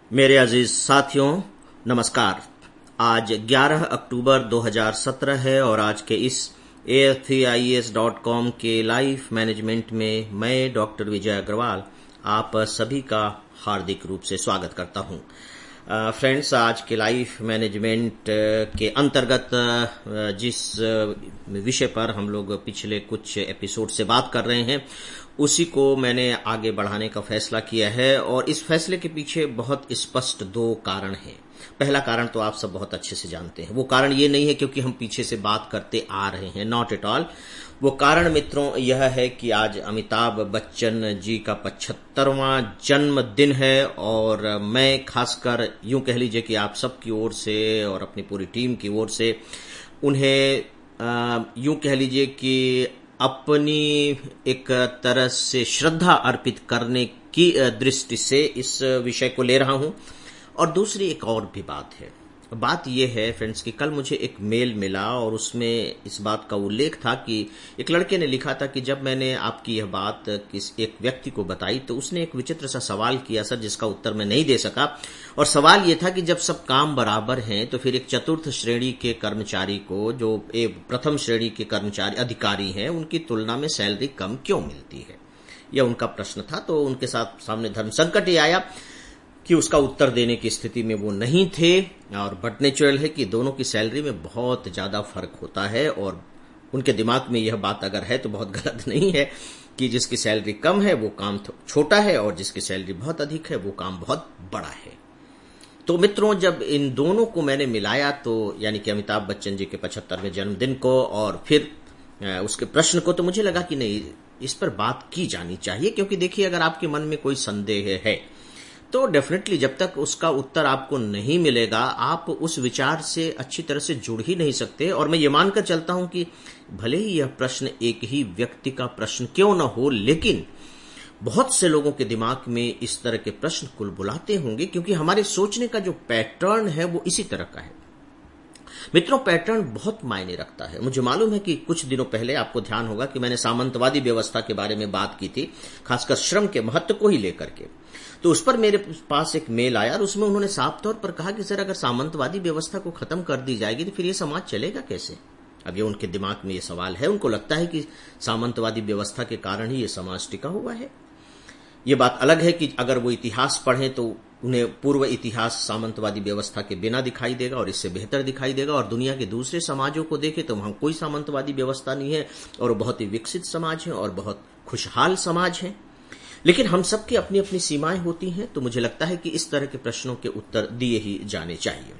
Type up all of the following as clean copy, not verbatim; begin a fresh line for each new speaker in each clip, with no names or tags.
मेरे अजीज साथियों, नमस्कार। आज 11 अक्टूबर 2017 है और आज के इस AFIES.com के लाइफ मैनेजमेंट में मैं डॉक्टर विजय अग्रवाल आप सभी का हार्दिक रूप से स्वागत करता हूं। फ्रेंड्स, आज के लाइफ मैनेजमेंट के अंतर्गत जिस विषय पर हम लोग पिछले कुछ एपिसोड से बात कर रहे हैं उसी को मैंने आगे बढ़ाने का फैसला किया है और इस फैसले के पीछे बहुत स्पष्ट दो कारण हैं। पहला कारण तो आप सब बहुत अच्छे से जानते हैं। वो कारण ये नहीं है क्योंकि हम पीछे से बात करते आ रहे हैं, नॉट एट ऑल। वो कारण मित्रों यह है कि आज अमिताभ बच्चन जी का 75वां जन्मदिन है और मैं खासकर यूं कह लीजिए कि आप सबकी ओर से और अपनी पूरी टीम की ओर से उन्हें यूं कह लीजिए कि अपनी एक तरह से श्रद्धा अर्पित करने की दृष्टि से इस विषय को ले रहा हूं। और दूसरी एक और भी बात है। बात यह है फ्रेंड्स कि कल मुझे एक मेल मिला और उसमें इस बात का उल्लेख था कि एक लड़के ने लिखा था कि जब मैंने आपकी यह बात किस एक व्यक्ति को बताई तो उसने एक विचित्र सा सवाल किया सर, जिसका उत्तर मैं नहीं दे सका। और सवाल यह था कि जब सब काम बराबर हैं तो फिर एक चतुर्थ श्रेणी के कर्मचारी को, जो एक प्रथम श्रेणी के कर्मचारी अधिकारी हैं, उनकी तुलना में सैलरी कम क्यों मिलती है? यह उनका प्रश्न था। तो उनके साथ सामने धर्म संकट ही आया कि उसका उत्तर देने की स्थिति में वो नहीं थे। और बट नेचुरल है कि दोनों की सैलरी में बहुत ज्यादा फर्क होता है और उनके दिमाग में यह बात अगर है तो बहुत गलत नहीं है कि जिसकी सैलरी कम है वो काम छोटा है और जिसकी सैलरी बहुत अधिक है वो काम बहुत बड़ा है। तो मित्रों, जब इन दोनों को मैंने मिलाया तो यानी कि अमिताभ बच्चन जी के 75वें जन्मदिन को और फिर उसके प्रश्न को, तो मुझे लगा कि नहीं, इस पर बात की जानी चाहिए। क्योंकि देखिए, अगर आपके मन में कोई संदेह है तो डेफिनेटली जब तक उसका उत्तर आपको नहीं मिलेगा आप उस विचार से अच्छी तरह से जुड़ ही नहीं सकते। और मैं ये मानकर चलता हूं कि भले ही यह प्रश्न एक ही व्यक्ति का प्रश्न क्यों न हो, लेकिन बहुत से लोगों के दिमाग में इस तरह के प्रश्न कुलबुलाते होंगे क्योंकि हमारे सोचने का जो पैटर्न है वो इसी तरह का है। मित्रों, पैटर्न बहुत मायने रखता है। मुझे मालूम है कि कुछ दिनों पहले आपको ध्यान होगा कि मैंने सामंतवादी व्यवस्था के बारे में बात की थी, खासकर श्रम के महत्व को ही लेकर के। तो उस पर मेरे पास एक मेल आया और उसमें उन्होंने साफ तौर पर कहा कि सर, अगर सामंतवादी व्यवस्था को खत्म कर दी जाएगी तो फिर ये समाज चलेगा कैसे? अब ये उनके दिमाग में ये सवाल है। उनको लगता है कि सामंतवादी व्यवस्था के कारण ही ये समाज टिका हुआ है। ये बात अलग है कि अगर वो इतिहास पढ़ें तो उन्हें पूर्व इतिहास सामंतवादी व्यवस्था के बिना दिखाई देगा और इससे बेहतर दिखाई देगा। और दुनिया के दूसरे समाजों को देखें तो वहां कोई सामंतवादी व्यवस्था नहीं है और बहुत ही विकसित समाज है और बहुत खुशहाल समाज है। लेकिन हम सबकी अपनी अपनी सीमाएं होती हैं। तो मुझे लगता है कि इस तरह के प्रश्नों के उत्तर दिए ही जाने चाहिए।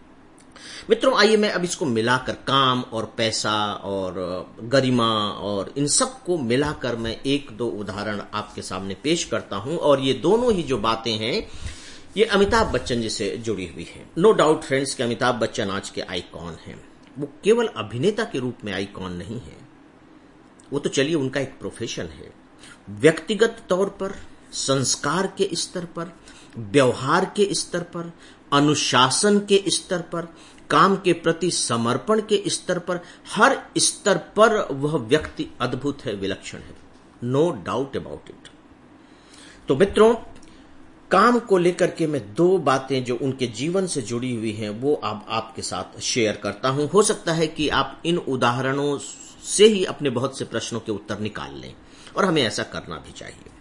मित्रों, आइए मैं अब इसको मिलाकर काम और पैसा और गरिमा और इन सब को मिलाकर मैं एक दो उदाहरण आपके सामने पेश करता हूं। और ये दोनों ही जो बातें हैं ये अमिताभ बच्चन जी से जुड़ी हुई हैं। नो डाउट फ्रेंड्स कि अमिताभ बच्चन आज के आइकॉन हैं। वो केवल अभिनेता के रूप में आइकॉन नहीं है, वो तो चलिए उनका एक प्रोफेशन है। व्यक्तिगत तौर पर, संस्कार के स्तर पर, व्यवहार के स्तर पर, अनुशासन के स्तर पर, काम के प्रति समर्पण के स्तर पर, हर स्तर पर वह व्यक्ति अद्भुत है, विलक्षण है। No doubt about it. तो मित्रों, काम को लेकर के मैं दो बातें जो उनके जीवन से जुड़ी हुई हैं वो अब आपके साथ शेयर करता हूं। हो सकता है कि आप इन उदाहरणों से ही अपने बहुत से प्रश्नों के उत्तर निकाल लें और हमें ऐसा करना भी चाहिए।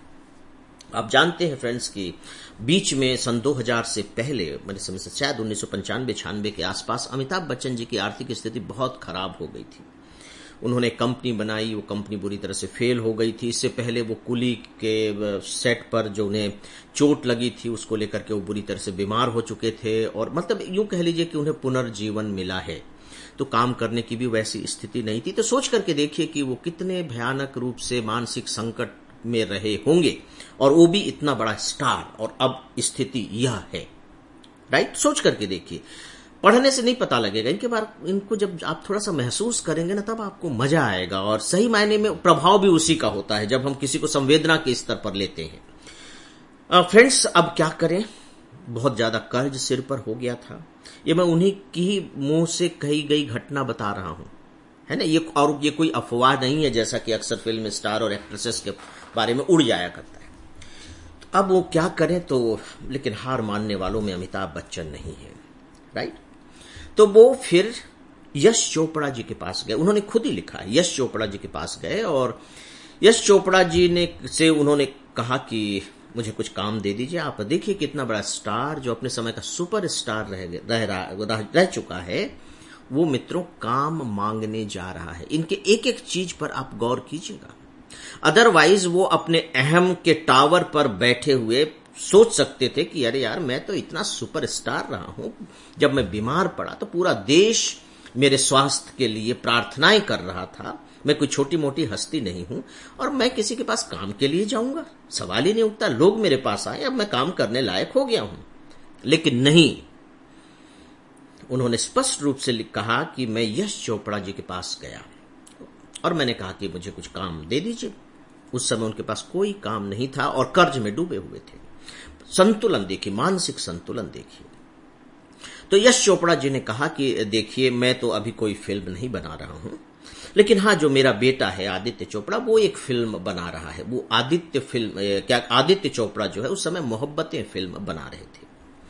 आप जानते हैं फ्रेंड्स कि बीच में सन 2000 से पहले, मेरे समझ से शायद 1995-96 के आसपास, अमिताभ बच्चन जी की आर्थिक स्थिति बहुत खराब हो गई थी। उन्होंने कंपनी बनाई, वो कंपनी बुरी तरह से फेल हो गई थी। इससे पहले वो कुली के सेट पर जो उन्हें चोट लगी थी उसको लेकर के वो बुरी तरह से बीमार हो चुके थे और मतलब यूं कह लीजिए कि उन्हें पुनर्जीवन मिला है। तो काम करने की भी वैसी स्थिति नहीं थी। तो सोच करके देखिए कि वो कितने भयानक रूप से मानसिक संकट में रहे होंगे और वो भी इतना बड़ा स्टार, और अब स्थिति यह है। राइट? सोच करके देखिए। पढ़ने से नहीं पता लगेगा, इनके बारे इनको जब आप थोड़ा सा महसूस करेंगे ना तब आपको मजा आएगा। और सही मायने में प्रभाव भी उसी का होता है जब हम किसी को संवेदना के स्तर पर लेते हैं। फ्रेंड्स, अब क्या करें? बहुत ज्यादा कर्ज सिर पर हो गया था। ये मैं उन्हीं की ही मुंह से कही गई घटना बता रहा हूं, है ना। ये कोई अफवाह नहीं है जैसा कि अक्सर फिल्म स्टार और एक्ट्रेसेस के बारे में उड़ जाया करता है। अब वो क्या करें, तो लेकिन हार मानने वालों में अमिताभ बच्चन नहीं है, राइट। तो वो फिर यश चोपड़ा जी के पास गए। उन्होंने खुद ही लिखा है, यश चोपड़ा जी के पास गए और यश चोपड़ा जी से उन्होंने कहा कि मुझे कुछ काम दे दीजिए। आप देखिए कितना बड़ा स्टार जो अपने समय का सुपर स्टार रह चुका है, वो मित्रों काम मांगने जा रहा है। इनके एक एक चीज पर आप गौर कीजिएगा। अदरवाइज वो अपने अहम के टावर पर बैठे हुए सोच सकते थे कि अरे यार, मैं तो इतना सुपर स्टार रहा हूं, जब मैं बीमार पड़ा तो पूरा देश मेरे स्वास्थ्य के लिए प्रार्थनाएं कर रहा था। मैं कोई छोटी मोटी हस्ती नहीं हूं और मैं किसी के पास काम के लिए जाऊंगा, सवाल ही नहीं उठता। लोग मेरे पास आए, अब मैं काम करने लायक हो गया हूं। लेकिन नहीं, उन्होंने स्पष्ट रूप से कहा कि मैं यश चोपड़ा जी के पास गया और मैंने कहा कि मुझे कुछ काम दे दीजिए। उस समय उनके पास कोई काम नहीं था और कर्ज में डूबे हुए थे। संतुलन देखिए, मानसिक संतुलन देखिए। तो यश चोपड़ा जी ने कहा कि देखिए, मैं तो अभी कोई फिल्म नहीं बना रहा हूं, लेकिन हाँ, जो मेरा बेटा है आदित्य चोपड़ा, वो एक फिल्म बना रहा है। वो आदित्य चोपड़ा जो है उस समय मोहब्बतें फिल्म बना रहे थे।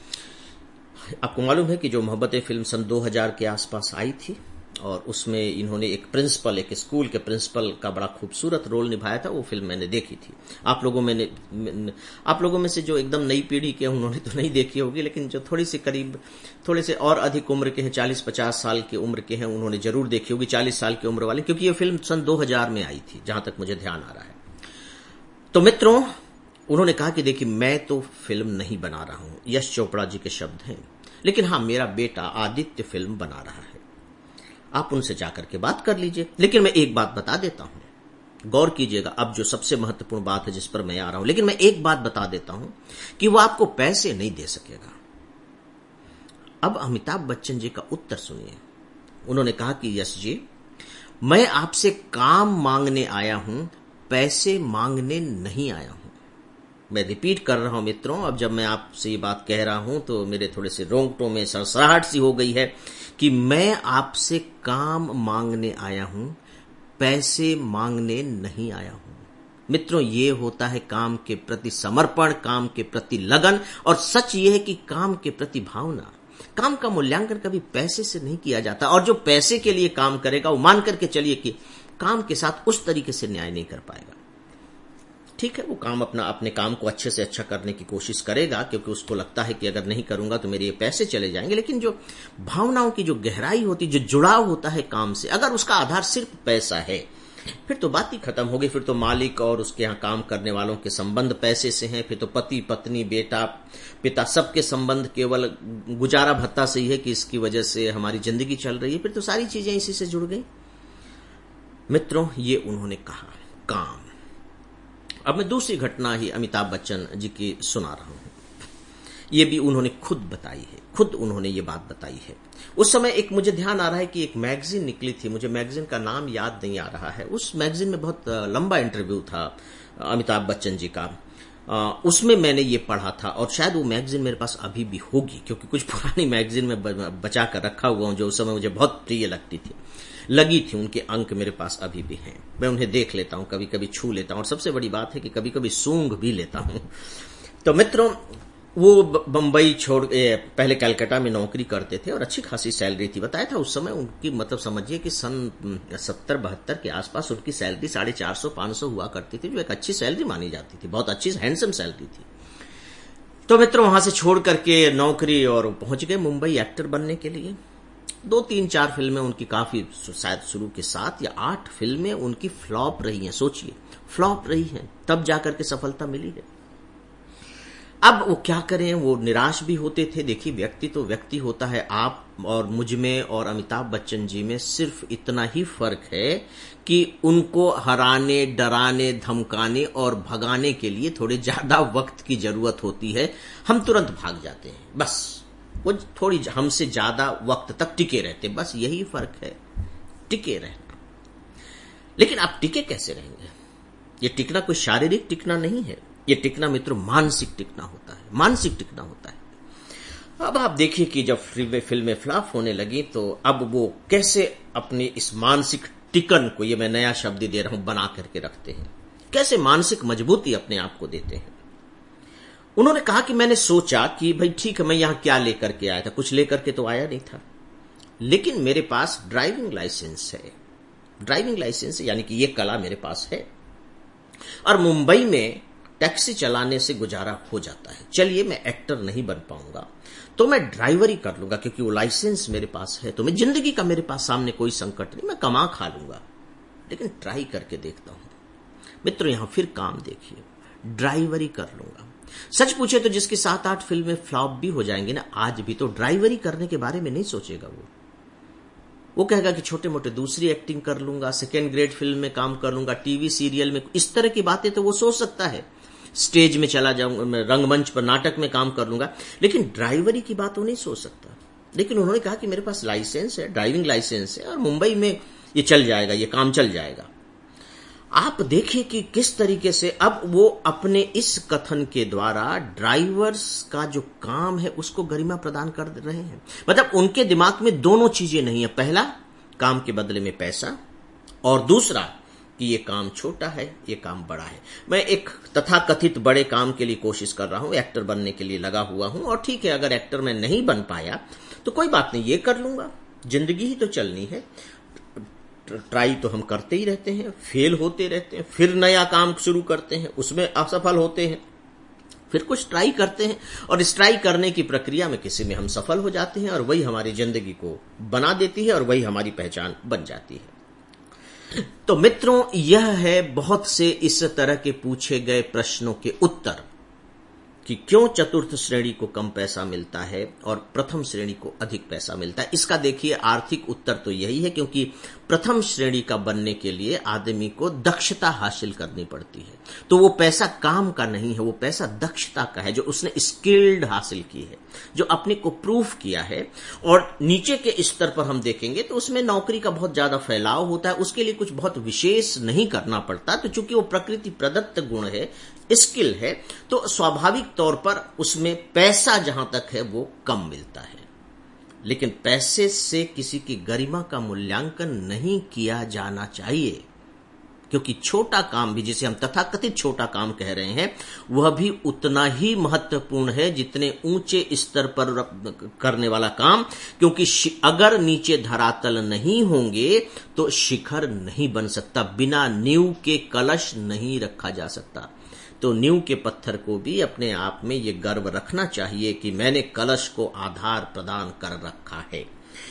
आपको मालूम है कि जो मोहब्बतें फिल्म सन 2000 के आसपास आई थी और उसमें इन्होंने एक स्कूल के प्रिंसिपल का बड़ा खूबसूरत रोल निभाया था। वो फिल्म मैंने देखी थी। आप लोगों में से जो एकदम नई पीढ़ी के उन्होंने तो नहीं देखी होगी, लेकिन जो थोड़े से और अधिक उम्र के हैं, 40-50 साल की उम्र के हैं, उन्होंने जरूर देखी होगी, 40 साल की उम्र वाले, क्योंकि ये फिल्म सन 2000 में आई थी, जहां तक मुझे ध्यान आ रहा है। तो मित्रों, उन्होंने कहा कि देखिए, मैं तो फिल्म नहीं बना रहा हूं, यश चोपड़ा जी के शब्द हैं, लेकिन हाँ, मेरा बेटा आदित्य फिल्म बना रहा है। आप उनसे जाकर के बात कर लीजिए। लेकिन मैं एक बात बता देता हूं, गौर कीजिएगा, अब जो सबसे महत्वपूर्ण बात है जिस पर मैं आ रहा हूं, लेकिन मैं एक बात बता देता हूं कि वो आपको पैसे नहीं दे सकेगा। अब अमिताभ बच्चन जी का उत्तर सुनिए। उन्होंने कहा कि यश जी, मैं आपसे काम मांगने आया हूं, पैसे मांगने नहीं आया हूं। मैं रिपीट कर रहा हूं मित्रों, अब जब मैं आपसे ये बात कह रहा हूं तो मेरे थोड़े से रोंगटों में सरसराहट सी हो गई है कि मैं आपसे काम मांगने आया हूं, पैसे मांगने नहीं आया हूं। मित्रों, ये होता है काम के प्रति समर्पण, काम के प्रति लगन, और सच ये है कि काम के प्रति भावना। काम का मूल्यांकन कभी पैसे से नहीं किया जाता, और जो पैसे के लिए काम करेगा वो मान करके चलिए कि काम के साथ उस तरीके से न्याय नहीं कर पाएगा। ठीक है, वो अपने काम को अच्छे से अच्छा करने की कोशिश करेगा, क्योंकि उसको लगता है कि अगर नहीं करूंगा तो मेरे ये पैसे चले जाएंगे। लेकिन जो भावनाओं की जो गहराई होती, जो जुड़ाव होता है काम से, अगर उसका आधार सिर्फ पैसा है, फिर तो बात ही खत्म होगी। फिर तो मालिक और उसके यहाँ काम करने वालों के संबंध पैसे से हैं। फिर तो पति पत्नी, बेटा पिता, सबके संबंध केवल गुजारा भत्ता से ही है कि इसकी वजह से हमारी जिंदगी चल रही है। फिर तो सारी चीजें इसी से जुड़ गई। मित्रों, ये उन्होंने कहा काम। अब मैं दूसरी घटना ही अमिताभ बच्चन जी की सुना रहा हूं। ये भी उन्होंने खुद बताई है, खुद उन्होंने ये बात बताई है। उस समय एक मुझे ध्यान आ रहा है कि एक मैगजीन निकली थी, मुझे मैगजीन का नाम याद नहीं आ रहा है। उस मैगजीन में बहुत लंबा इंटरव्यू था अमिताभ बच्चन जी का। उसमें मैंने ये पढ़ा था, और शायद वो मैगजीन मेरे पास अभी भी होगी, क्योंकि कुछ पुरानी मैगजीन में बचा कर रखा हुआ हूं जो उस समय मुझे बहुत प्रिय लगी थी। उनके अंक मेरे पास अभी भी हैं। मैं उन्हें देख लेता हूं, कभी कभी छू लेता हूं, और सबसे बड़ी बात है कि कभी कभी सूंघ भी लेता हूं। तो मित्रों, वो बंबई छोड़ पहले कलकत्ता में नौकरी करते थे और अच्छी खासी सैलरी थी। बताया था उस समय उनकी, मतलब समझिए कि सन 70-72 के आसपास उनकी सैलरी 450-500 हुआ करती थी, जो एक अच्छी सैलरी मानी जाती थी, बहुत अच्छी हैंडसम सैलरी थी। तो मित्रों, वहां से छोड़ करके नौकरी और पहुंच गए मुंबई एक्टर बनने के लिए। 2-3-4 फिल्में उनकी काफी, शायद शुरू के 7 या 8 फिल्में उनकी फ्लॉप रही हैं। सोचिए, फ्लॉप रही हैं, तब जाकर के सफलता मिली है। अब वो क्या करें, वो निराश भी होते थे। देखिए, व्यक्ति तो व्यक्ति होता है। आप और मुझ में और अमिताभ बच्चन जी में सिर्फ इतना ही फर्क है कि उनको हराने, डराने, धमकाने और भगाने के लिए थोड़े ज्यादा वक्त की जरूरत होती है। हम तुरंत भाग जाते हैं, बस वो थोड़ी हमसे ज्यादा वक्त तक टिके रहते, बस यही फर्क है, टिके रहना। लेकिन आप टिके कैसे रहेंगे? ये टिकना कोई शारीरिक टिकना नहीं है, ये टिकना मित्रों मानसिक टिकना होता है, मानसिक टिकना होता है। अब आप देखिए कि जब फिल्में फ्लॉप होने लगी, तो अब वो कैसे अपनी इस मानसिक टिकन को, ये मैं नया शब्द दे रहा हूं, बना करके रखते हैं, कैसे मानसिक मजबूती अपने आप को देते हैं। उन्होंने कहा कि मैंने सोचा कि भाई ठीक है, मैं यहां क्या लेकर के आया था, कुछ लेकर के तो आया नहीं था, लेकिन मेरे पास ड्राइविंग लाइसेंस है। ड्राइविंग लाइसेंस यानी कि ये कला मेरे पास है, और मुंबई में टैक्सी चलाने से गुजारा हो जाता है। चलिए, मैं एक्टर नहीं बन पाऊंगा तो मैं ड्राइवरी कर लूंगा, क्योंकि वो लाइसेंस मेरे पास है, तो मैं जिंदगी का मेरे पास सामने कोई संकट नहीं, मैं कमा खा लूंगा, लेकिन ट्राई करके देखता हूं। मित्रों, यहां फिर काम देखिए, ड्राइवरी कर लूंगा। सच पूछे तो जिसकी 7-8 फिल्में फ्लॉप भी हो जाएंगी ना आज भी, तो ड्राइवरी करने के बारे में नहीं सोचेगा। वो कहेगा कि छोटे मोटे दूसरी एक्टिंग कर लूंगा, सेकेंड ग्रेड फिल्म में काम कर लूंगा, टीवी सीरियल में, इस तरह की बातें तो वो सोच सकता है। स्टेज में चला जाऊंगा, मैं रंगमंच पर नाटक में काम कर लूंगा, लेकिन ड्राइवरी की बात वो नहीं सोच सकता। लेकिन उन्होंने कहा कि मेरे पास लाइसेंस है, ड्राइविंग लाइसेंस है, और मुंबई में ये चल जाएगा, ये काम चल जाएगा। आप देखिए कि किस तरीके से अब वो अपने इस कथन के द्वारा ड्राइवर्स का जो काम है उसको गरिमा प्रदान कर रहे हैं। मतलब उनके दिमाग में दोनों चीजें नहीं है, पहला काम के बदले में पैसा, और दूसरा कि ये काम छोटा है, ये काम बड़ा है। मैं एक तथाकथित बड़े काम के लिए कोशिश कर रहा हूं, एक्टर बनने के लिए लगा हुआ हूं, और ठीक है, अगर एक्टर मैं नहीं बन पाया तो कोई बात नहीं, ये कर लूंगा, जिंदगी ही तो चलनी है। ट्राई तो हम करते ही रहते हैं, फेल होते रहते हैं, फिर नया काम शुरू करते हैं, उसमें असफल होते हैं, फिर कुछ ट्राई करते हैं, और इस ट्राई करने की प्रक्रिया में किसी में हम सफल हो जाते हैं, और वही हमारी जिंदगी को बना देती है, और वही हमारी पहचान बन जाती है। तो मित्रों, यह है बहुत से इस तरह के पूछे गए प्रश्नों के उत्तर कि क्यों चतुर्थ श्रेणी को कम पैसा मिलता है और प्रथम श्रेणी को अधिक पैसा मिलता है। इसका देखिए आर्थिक उत्तर तो यही है, क्योंकि प्रथम श्रेणी का बनने के लिए आदमी को दक्षता हासिल करनी पड़ती है। तो वो पैसा काम का नहीं है, वो पैसा दक्षता का है, जो उसने स्किल्ड हासिल की है, जो अपने को प्रूफ किया है। और नीचे के स्तर पर हम देखेंगे तो उसमें नौकरी का बहुत ज्यादा फैलाव होता है, उसके लिए कुछ बहुत विशेष नहीं करना पड़ता। तो चूंकि वो प्रकृति प्रदत्त गुण है, स्किल है, तो स्वाभाविक तौर पर उसमें पैसा जहां तक है वो कम मिलता है। लेकिन पैसे से किसी की गरिमा का मूल्यांकन नहीं किया जाना चाहिए, क्योंकि छोटा काम भी, जिसे हम तथाकथित छोटा काम कह रहे हैं, वह भी उतना ही महत्वपूर्ण है जितने ऊंचे स्तर पर करने वाला काम। क्योंकि अगर नीचे धरातल नहीं होंगे तो शिखर नहीं बन सकता, बिना नींव के कलश नहीं रखा जा सकता। तो नींव के पत्थर को भी अपने आप में ये गर्व रखना चाहिए कि मैंने कलश को आधार प्रदान कर रखा है।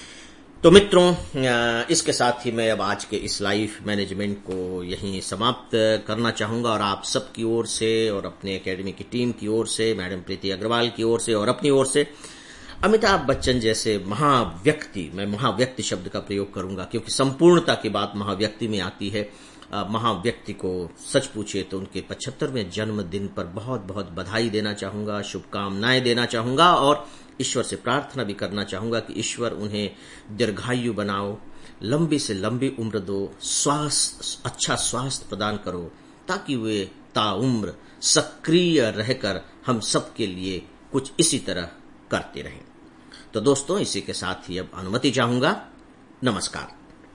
तो मित्रों, इसके साथ ही मैं अब आज के इस लाइफ मैनेजमेंट को यहीं समाप्त करना चाहूंगा, और आप सबकी ओर से और अपने एकेडमी की टीम की ओर से, मैडम प्रीति अग्रवाल की ओर से और अपनी ओर से, अमिताभ बच्चन जैसे महाव्यक्ति, मैं महाव्यक्ति शब्द का प्रयोग करूंगा क्योंकि संपूर्णता की बात महाव्यक्ति में आती है, महाव्यक्ति को सच पूछिए तो उनके 75वें जन्मदिन पर बहुत बहुत बधाई देना चाहूंगा, शुभकामनाएं देना चाहूंगा, और ईश्वर से प्रार्थना भी करना चाहूंगा कि ईश्वर उन्हें दीर्घायु बनाओ, लंबी से लंबी उम्र दो, अच्छा स्वास्थ्य प्रदान करो, ताकि वे ताउम्र सक्रिय रहकर हम सबके लिए कुछ इसी तरह करते रहें। तो दोस्तों, इसी के साथ ही अब अनुमति चाहूंगा। नमस्कार।